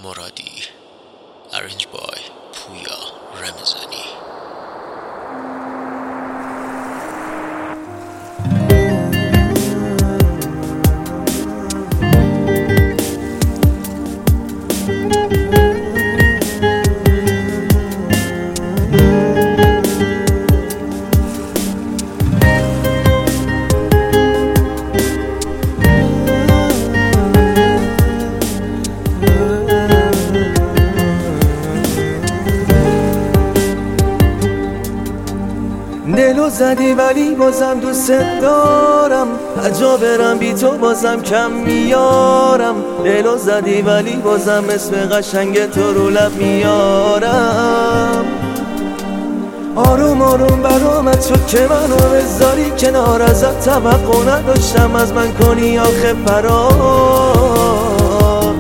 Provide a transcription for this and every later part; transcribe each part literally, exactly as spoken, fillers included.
مرادی. Arranged by پویا رمضانی. دلو زدی ولی بازم دوست دارم، هر جا برم بی تو بازم کم میارم. دلو زدی ولی بازم اسم قشنگ تو رو لب میارم. آروم آروم برام تو که منو بذاری کنار، ازت توقع نداشتم از من کنی آخه فرار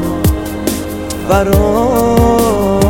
فرار.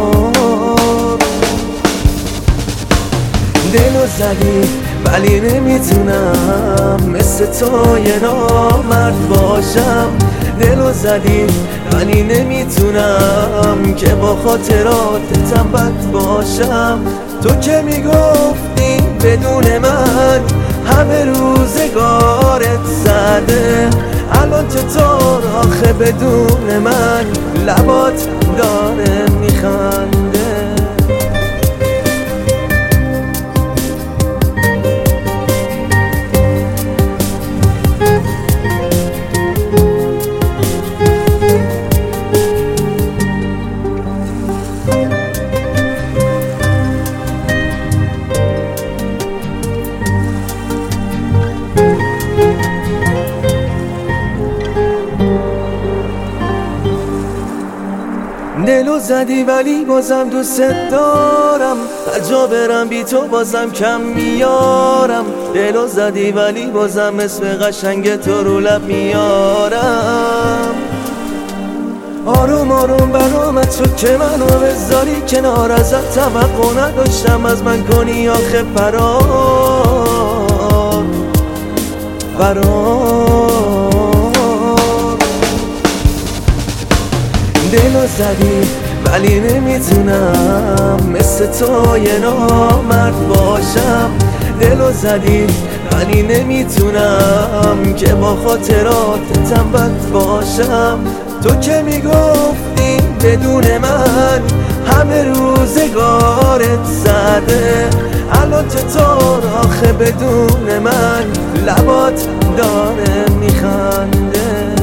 دلو زدی ولی نمیتونم مثل تو یه نامرد باشم. دلو زدی ولی نمیتونم که با خاطراتتم بد باشم. تو که میگفتی بدون من همه روزگارت زده، الان چطور آخه بدون من لبات داره میخنده. دلو زدی ولی بازم دوست دارم، هر جا برم بی تو بازم کم میارم. دلو زدی ولی بازم اسم قشنگ تو رو لب میارم. آروم آروم برام تو که منو بذاری کنار، ازت توقع نداشتم از من کنی آخه فرار فرار. دلو زدی ولی نمیتونم مثل تو یه نامرد باشم. دلو زدی ولی نمیتونم که با خاطراتتم بد باشم. تو که میگفتی بدون من همه روزگارت زده، الان چطور آخه بدون من لبات داره میخنده.